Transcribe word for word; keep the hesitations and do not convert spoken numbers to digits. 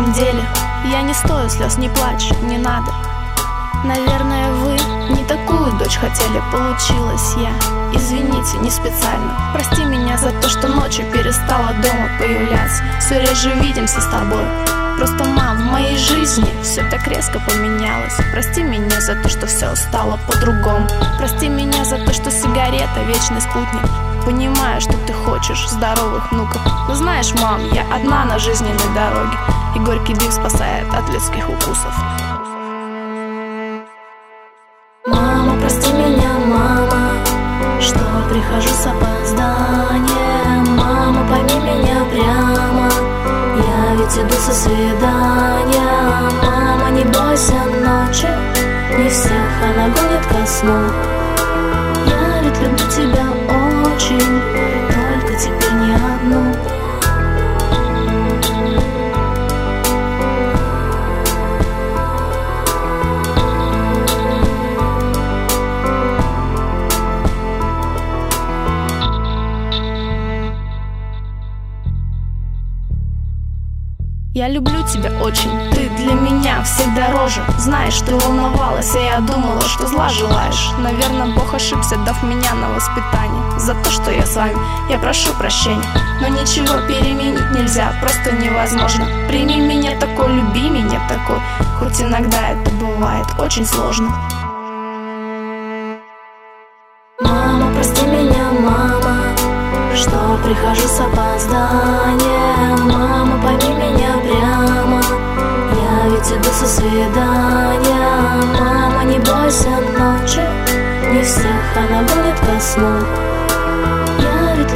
самом деле я не стою слез, не плачь, не надо. Наверное, вы не такую дочь хотели, получилась я. Извините, не специально. Прости меня за то, что ночью перестала дома появляться. Все реже видимся с тобой. Просто, мам, в моей жизни все так резко поменялось. Прости меня за то, что все стало по-другому. Прости меня за то, что сигарета — вечный спутник. Понимаю, что ты хочешь здоровых внуков. Но знаешь, мам, я одна на жизненной дороге, и горький дым спасает от людских укусов. Мама, прости меня, мама, что прихожу с опозданием. Мама, пойми меня прямо, я ведь иду со свидания. Мама, не бойся ночи, не всех она гонит ко сну. Я ведь люблю тебя очень, только теперь не одну. Я люблю тебя очень, ты для меня всех дороже. Знаешь, ты волновалась, а я думала, что зла желаешь. Наверное, Бог ошибся, дав меня на воспитание. За то, что я с вами, я прошу прощения. Но ничего переменить нельзя, просто невозможно. Прими меня такой, люби меня такой, хоть иногда это бывает очень сложно. Мама, прости меня, мама, что прихожу с опозданием. Мама, пойми меня прямо, я ведь иду со свидания. Мама, не бойся ночи, не всех она гонит ко сну. Я ведь